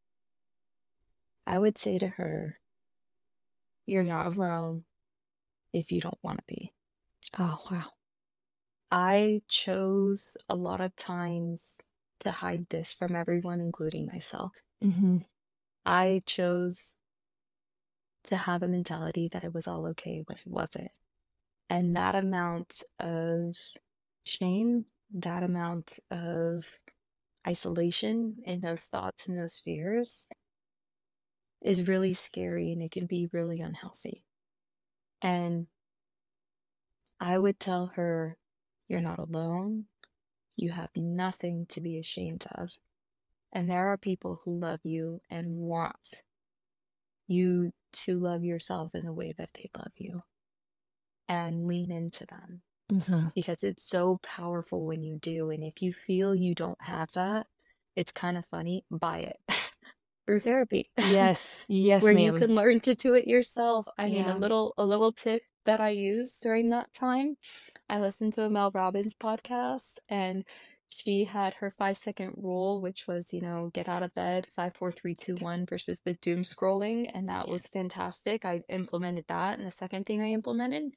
I would say to her, you're not alone if you don't want to be. Oh, wow. I chose a lot of times to hide this from everyone, including myself. Mm-hmm. I chose to have a mentality that it was all okay when it wasn't. And that amount of shame, that amount of isolation in those thoughts and those fears is really scary and it can be really unhealthy. And I would tell her, you're not alone. You have nothing to be ashamed of. And there are people who love you and want you to love yourself in the way that they love you. And lean into them Mm-hmm. because it's so powerful when you do. And if you feel you don't have that, it's kind of funny, buy it through therapy. Yes. Yes, Where you ma'am. can learn to do it yourself. I mean, a Yeah. little a little tip that I used during that time, I listened to a Mel Robbins podcast and she had her five second rule, which was, you know, get out of bed, five, four, three, two, one versus the doom scrolling. And that was fantastic. I implemented that. And the second thing I implemented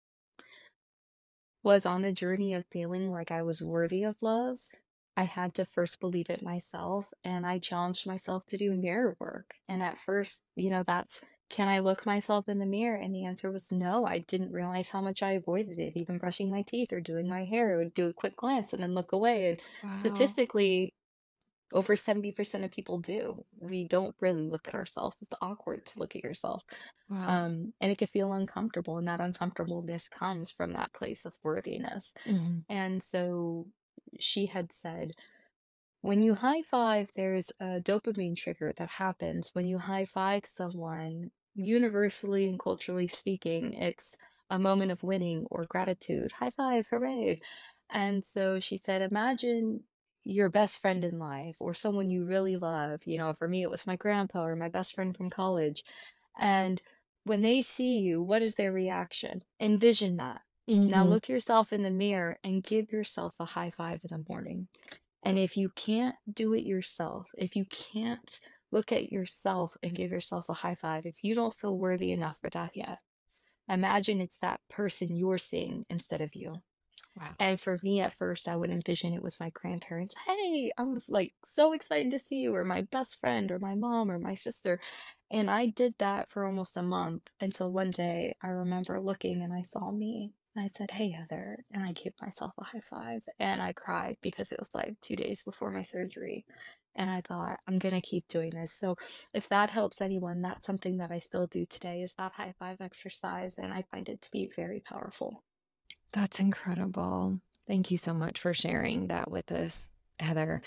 was on the journey of feeling like I was worthy of love. I had to first believe it myself, and I challenged myself to do mirror work. And at first, you know, that's can I look myself in the mirror? And the answer was no. I didn't realize how much I avoided it, even brushing my teeth or doing my hair. I would do a quick glance and then look away. And Wow. statistically, over seventy percent of people do. We don't really look at ourselves. It's awkward to look at yourself. Wow. Um, and it can feel uncomfortable, and that uncomfortableness comes from that place of worthiness. Mhm. And so she had said, when you high five, there's a dopamine trigger that happens when you high five someone. Universally and culturally speaking, it's a moment of winning or gratitude. High five, hooray. And so she said, imagine your best friend in life or someone you really love. You know, for me, it was my grandpa or my best friend from college. And when they see you, what is their reaction? Envision that. Now Mhm. look yourself in the mirror and give yourself a high five in the morning. And if you can't do it yourself, if you can't look at yourself and give yourself a high five, if you don't feel worthy enough for that yet, imagine it's that person you're seeing instead of you. Wow. And for me, at first, I would envision it was my grandparents. Hey, I was like so excited to see you, or my best friend, or my mom, or my sister. And I did that for almost a month until one day I remember looking and I saw me. And I said, hey, Heather. And I gave myself a high five. And I cried because it was like two days before my surgery. And I thought, I'm going to keep doing this. So if that helps anyone, that's something that I still do today is that high five exercise. And I find it to be very powerful. That's incredible. Thank you so much for sharing that with us, Heather.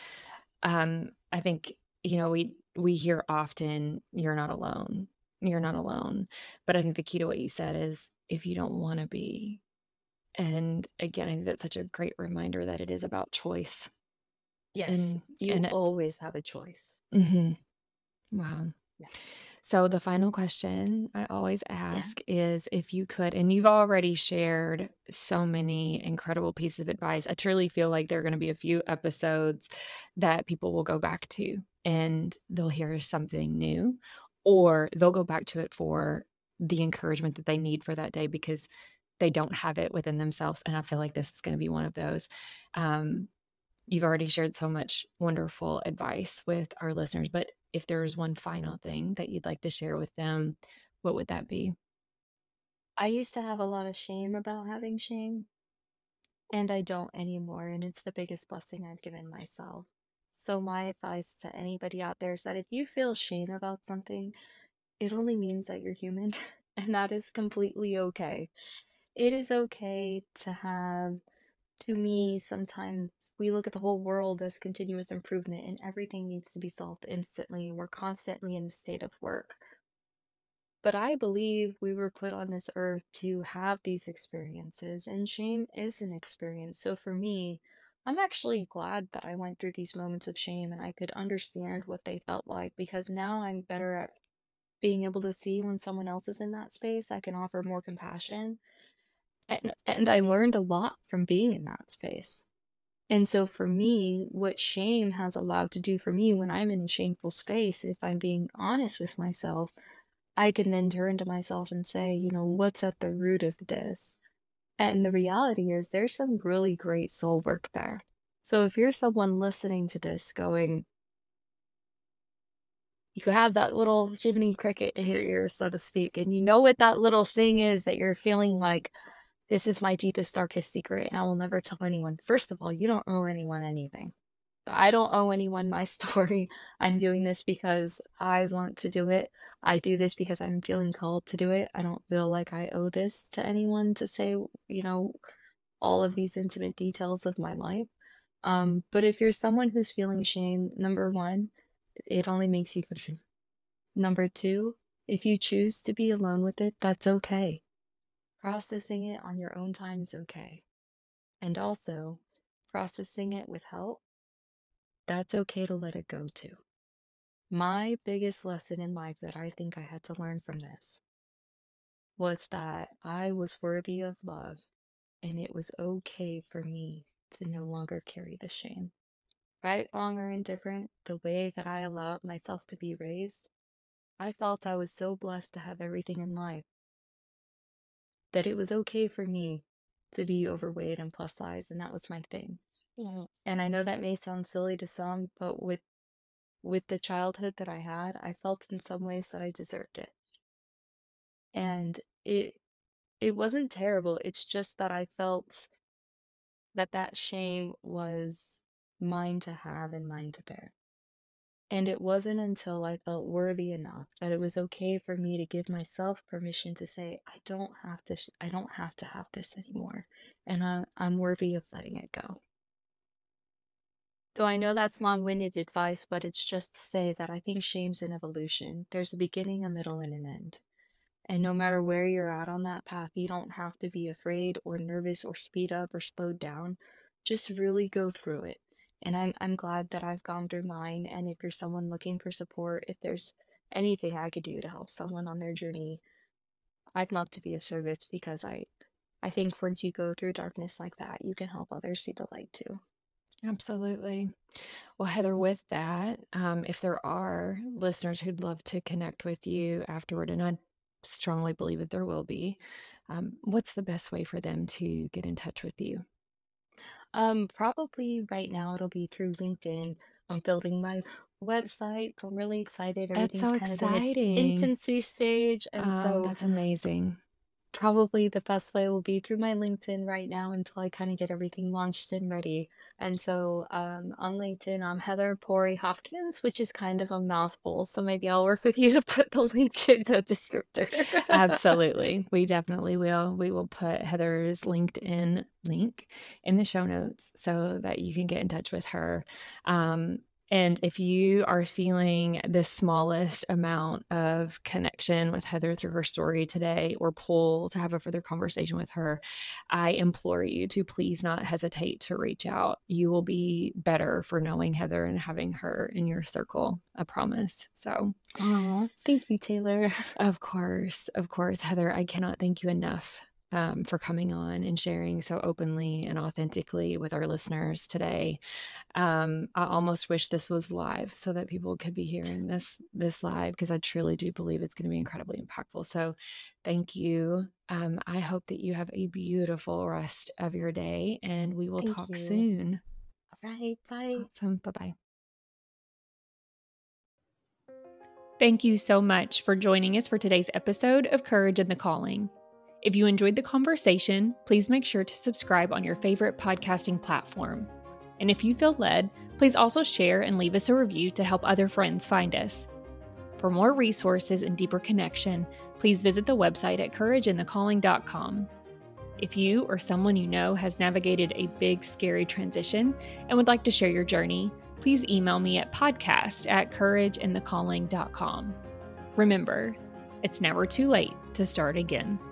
Um, I think, you know, we we hear often, you're not alone. You're not alone. But I think the key to what you said is if you don't want to be. And again, I think that's such a great reminder that it is about choice. Yes, And you and it, always have a choice. mhm. Wow. Yeah. So the final question I always Yeah. ask is if you could, and you've already shared so many incredible pieces of advice. I truly feel like there are going to be a few episodes that people will go back to and they'll hear something new, or they'll go back to it for the encouragement that they need for that day because they don't have it within themselves. And I feel like this is going to be one of those. Um, you've already shared so much wonderful advice with our listeners, but if there's one final thing that you'd like to share with them, what would that be? I used to have a lot of shame about having shame, and I don't anymore, and it's the biggest blessing I've given myself. So my advice to anybody out there is that if you feel shame about something, it only means that you're human, and that is completely okay. It is okay to have, to me, sometimes we look at the whole world as continuous improvement and everything needs to be solved instantly. We're constantly in a state of work. But I believe we were put on this earth to have these experiences, and shame is an experience. So for me, I'm actually glad that I went through these moments of shame and I could understand what they felt like because now I'm better at being able to see when someone else is in that space. I can offer more compassion. And, and I learned a lot from being in that space. And so for me, what shame has allowed to do for me when I'm in a shameful space, if I'm being honest with myself, I can then turn to myself and say, you know, what's at the root of this? And the reality is there's some really great soul work there. So if you're someone listening to this going, you could have that little Jiminy Cricket in your ear, so to speak, and you know what that little thing is that you're feeling like, this is my deepest, darkest secret, and I will never tell anyone. First of all, you don't owe anyone anything. I don't owe anyone my story. I'm doing this because I want to do it. I do this because I'm feeling called to do it. I don't feel like I owe this to anyone to say, you know, all of these intimate details of my life. Um, but if you're someone who's feeling shame, number one, it only makes you feel. Number two, if you choose to be alone with it, that's okay. Processing it on your own time is okay. And also, processing it with help, that's okay to let it go too. My biggest lesson in life that I think I had to learn from this was that I was worthy of love and it was okay for me to no longer carry the shame. Right, wrong, or indifferent, the way that I allowed myself to be raised, I felt I was so blessed to have everything in life that it was okay for me to be overweight and plus size, and that was my thing. Yeah. And I know that may sound silly to some, but with with the childhood that I had, I felt in some ways that I deserved it. And it it wasn't terrible. It's just that I felt that that shame was mine to have and mine to bear. And it wasn't until I felt worthy enough that it was okay for me to give myself permission to say, I don't have to, sh- I don't have to have this anymore. And I, I'm worthy of letting it go. So I know that's long-winded advice, but it's just to say that I think shame's an evolution. There's a beginning, a middle, and an end. And no matter where you're at on that path, you don't have to be afraid or nervous or speed up or slowed down. Just really go through it. And I'm I'm glad that I've gone through mine. And if you're someone looking for support, if there's anything I could do to help someone on their journey, I'd love to be of service because I I think once you go through darkness like that, you can help others see the light too. Absolutely. Well, Heather, with that, um, if there are listeners who'd love to connect with you afterward, and I strongly believe that there will be, um, what's the best way for them to get in touch with you? Um, probably right now it'll be through LinkedIn. I'm building my website. I'm really excited. That's Everything's so kind of in its exciting. infancy stage. And Um, so that's amazing. probably the best way will be through my LinkedIn right now until I kind of get everything launched and ready. And so um, on LinkedIn, I'm Heather Pori Hopkins, which is kind of a mouthful. So maybe I'll work with you to put the link in the descriptor. Absolutely. We definitely will. We will put Heather's LinkedIn link in the show notes so that you can get in touch with her. Um, and if you are feeling the smallest amount of connection with Heather through her story today or pull to have a further conversation with her, I implore you to please not hesitate to reach out. You will be better for knowing Heather and having her in your circle. I promise. So, Oh, thank you, Taylor. of course, of course, Heather, I cannot thank you enough um, for coming on and sharing so openly and authentically with our listeners today. Um, I almost wish this was live so that people could be hearing this this live because I truly do believe it's going to be incredibly impactful. So, thank you. Um, I hope that you have a beautiful rest of your day, and we will Thank talk you. soon. right. Bye. Awesome. Bye-bye. Thank you so much for joining us for today's episode of Courage in the Calling. If you enjoyed the conversation, please make sure to subscribe on your favorite podcasting platform. And if you feel led, please also share and leave us a review to help other friends find us. For more resources and deeper connection, please visit the website at courage in the calling dot com. If you or someone you know has navigated a big, scary transition and would like to share your journey, please email me at podcast at courage in the calling dot com. Remember, it's never too late to start again.